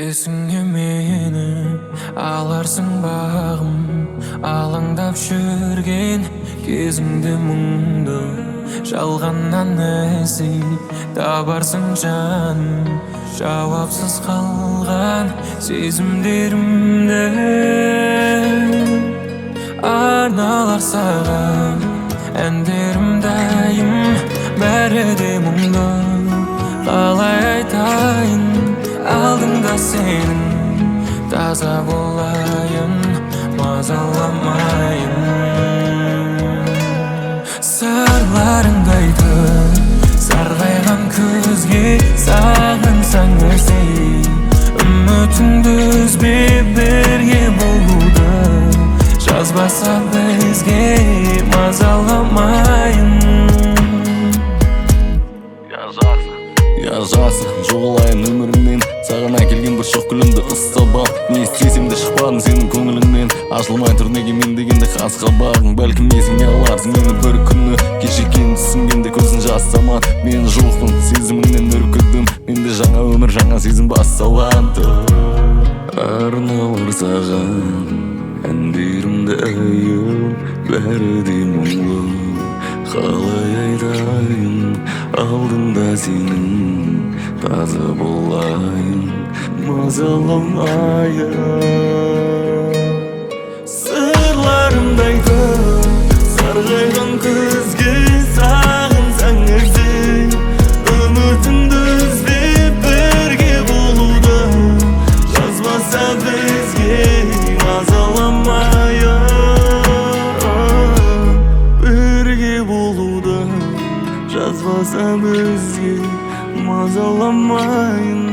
Есіңе мені аларсың бағым, алаңдап жүрген кезіңде мұңды жалғаннан іздеп табарсың жаным, жауапсыз қалған сезімдерімді арналар саған әндерім дайым, бәрі де мұңды. Қалай айтайын алдыңда сенің, таза болайын, мазаламайын. Сырларыңды айтып, сарғайған көзге сағынсаң іздей, үмітіңді үзбе, бірге болуды жазбаса бізге, мазаламайын. Жазасың, жоғалайын өміріңнен, саған әкелген бір шоқ гүлімді ыстап. Не істесем де шықпадың сенің көңіліңнен, ашылмай тұр неге мен дегенде қасқа бағың. Бәлкім есіңе аларсың мені бір күні, кешіккен түсінгенде көзің жасаман. Мен жоқпын сезіміңнен үркідім, менде жаңа өмір, жаңа сезім басталған. Арналар саған әндерімді әйім, бәрі де мұңлы. Қалай айтайын алдыңда сенің, таза болайын, мазаламайын. Сырларымды айтып, сарғайған көзге сағынсаң іздеп, үмітіңді үзбеп, бірге болуды жазбаса бізге, мазаламайын. Жазбаса бізге, мазаламайын.